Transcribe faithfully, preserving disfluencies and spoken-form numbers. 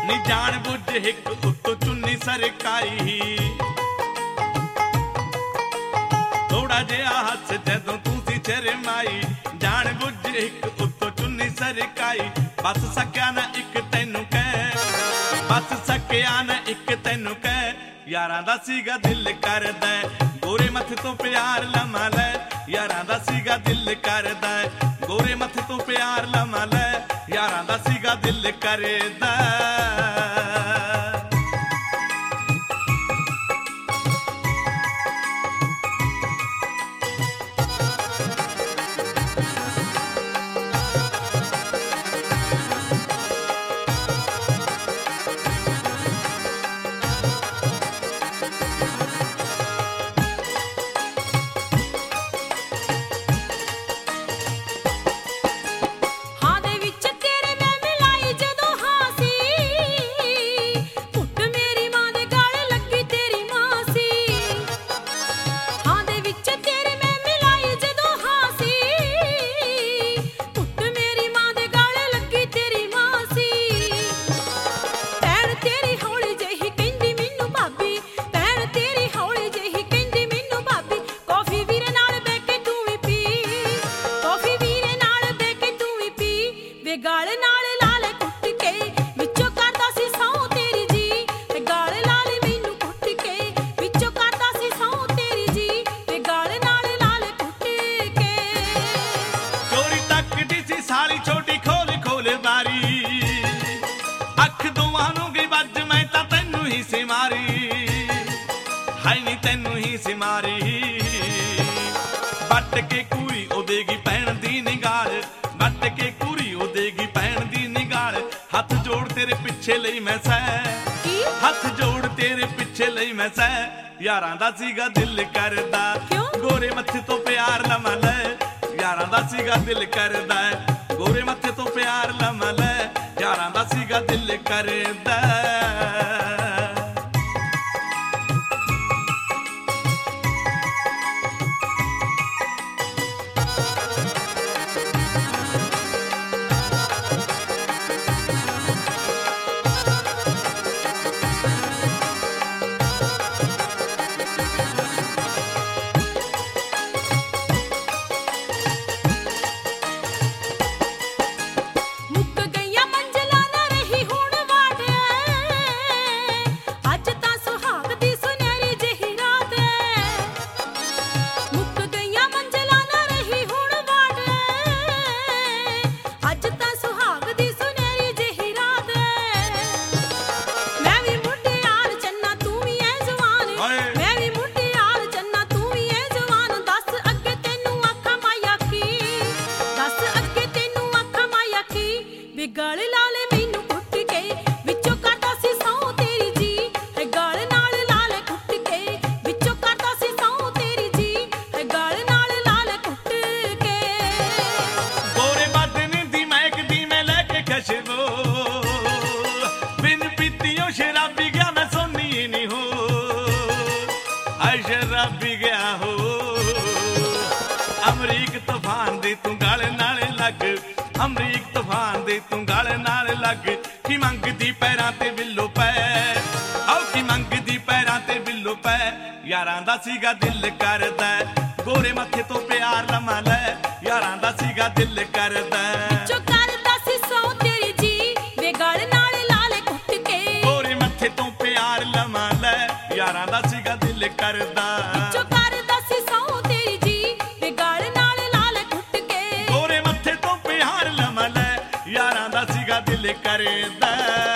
ਨੀ ਜਾਣ ਬੁੱਝ ਹਿੱਕ ਉੱਤੋਂ ਚੁੰਨੀ ਸਰਕਾਈ ਥੋੜਾ ਜਿਹਾ ਹੱਸ ਜਦੋਂ ਤੂੰ ਸੀ ਸ਼ਰਮਾਈ ਜਾਣ ਬੁੱਝ ਹਿੱਕ ਉੱਤੋਂ ਚੁੰਨੀ ਸਰਕਾਈ ਬਸ ਸਕਿਆ ਨਾ ਇੱਕ ਤੈਨੂੰ ਕਹਿ ਬਸ ਸਕਿਆ ਨਾ ਇੱਕ ਤੈਨੂੰ ਕਹਿ ਯਾਰਾਂ ਦਾ ਸੀਗਾ ਦਿਲ ਕਰਦਾ ਗੋਰੇ ਮੱਥੇ ਤੋਂ ਪਿਆਰ ਲਮਾ ਲੈ ਯਾਰਾਂ ਦਾ ਸੀਗਾ ਦਿਲ ਕਰਦਾ ਗੋਰੇ ਮੱਥੇ ਤੋਂ ਪਿਆਰ ਲਮਾ ਲੈ ਯਾਰਾਂ ਦਾ ਸੀਗਾ ਦਿਲ ਕਰਦਾ ਤੈਨੂੰ ਹੀ ਸਿਮਾਰੀ ਵੱਟ ਕੇ ਕੂਰੀ ਉਹਦੇਗੀ ਪੈਣ ਦੀ ਨਿਗਾਲ ਵੱਟ ਕੇ ਕੂਰੀ ਉਹਦੇਗੀ ਪੈਣ ਦੀ ਨਿਗਾਲ ਹੱਥ ਜੋੜ ਤੇਰੇ ਪਿੱਛੇ ਲਈ ਮੈਂ ਸਹਿ ਹੱਥ ਜੋੜ ਤੇਰੇ ਪਿੱਛੇ ਲਈ ਮੈਂ ਸਹਿ ਯਾਰਾਂ ਦਾ ਸੀਗਾ ਦਿਲ ਕਰਦਾ ਗੋਰੇ ਮੱਥੇ ਤੋਂ ਪਿਆਰ ਲਮਾ ਲੈ ਯਾਰਾਂ ਦਾ ਸੀਗਾ ਦਿਲ ਕਰਦਾ ਗੋਰੇ ਮੱਥੇ ਤੋਂ ਪਿਆਰ ਲਮਾ ਲੈ ਯਾਰਾਂ ਦਾ ਸੀਗਾ ਦਿਲ ਕਰਦਾ ਗਲ ਲਾਲੇ ਮੈਨੂੰ ਕੁੱਟ ਕੇ ਵਿੱਚੋਂ ਕਰਦਾ ਸੀ ਸਹੁੰ ਤੇਰੀ ਜੀ ਹੈ ਗਲ ਨਾਲ ਲਾਲੇ ਕੁੱਟ ਕੇ ਵਿੱਚੋਂ ਕਰਦਾ ਸੀ ਸਹੁੰ ਤੇਰੀ ਜੀ ਹੈ ਗਲ ਨਾਲ ਲਾਲੇ ਕੁੱਟ ਕੇ ਗੋਰੇ ਬਦਨ ਦੀ ਮਹਿਕਦੀ ਮੈਂ ਲੈ ਕੇ ਖੁਸ਼ਬੂ ਬਿਨ ਪੀਤੀਓ ਸ਼ਰਾਬੀ ਗਿਆ ਮੈਂ ਸੋਨੀ ਨਹੀਂ ਹੋ ਆਏ ਸ਼ਰਾਬੀ ਗਿਆ ਹੋ ਅਮਰੀਕ ਤੂਫਾਨ ਦੀ ਤੂੰ ਗਲ ਨਾਲ ਲੱਗ ਅਮਰੀਕ ਤੂਫਾਨ ਦੇ ਤੂੰ ਗਲ ਨਾਲ ਲੱਗ ਕੀ ਮੰਗਦੀ ਪੈਰਾਂ ਤੇ ਬਿੱਲੋ ਪੈ ਆਓ ਕੀ ਮੰਗਦੀ ਪੈਰਾਂ ਤੇ ਬਿੱਲੋ ਪੈ ਯਾਰਾਂ ਦਾ ਸੀਗਾ ਦਿਲ ਕਰਦਾ ਗੋਰੇ ਮੱਥੇ ਤੋਂ ਪਿਆਰ ਲਮਾ ਲੈ ਯਾਰਾਂ ਦਾ ਸੀਗਾ ਦਿਲ ਕਰਦਾ ਵਿੱਚੋਂ ਕਰਦਾ ਸੀ ਸਹੁੰ ਤੇਰੀ ਜੀ ਵੇ ਗਲ ਨਾਲ ਲਾਲੇ ਕੁੱਟ ਕੇ ਗੋਰੇ ਮੱਥੇ ਤੋਂ ਪਿਆਰ ਲਮਾ ਲੈ ਯਾਰਾਂ ਦਾ ਸੀਗਾ ਦਿਲ ਕਰਦਾ ਵਿੱਚੋਂ ਕਰਦਾ ਸੀ ਸਹੁੰ ਤੇਰੀ ਜੀ ਵੇ ਗਲ ਨਾਲ ਲਾਲੇ ਕੁੱਟ ਕੇ ਗੋਰੇ ਮੱਥੇ ਤੋਂ ਪਿਆਰ ਲਮਾ ਲੈ ਯਾਰਾਂ ਦਾ ਸੀਗਾ ਦਿਲ ਕਰਦਾ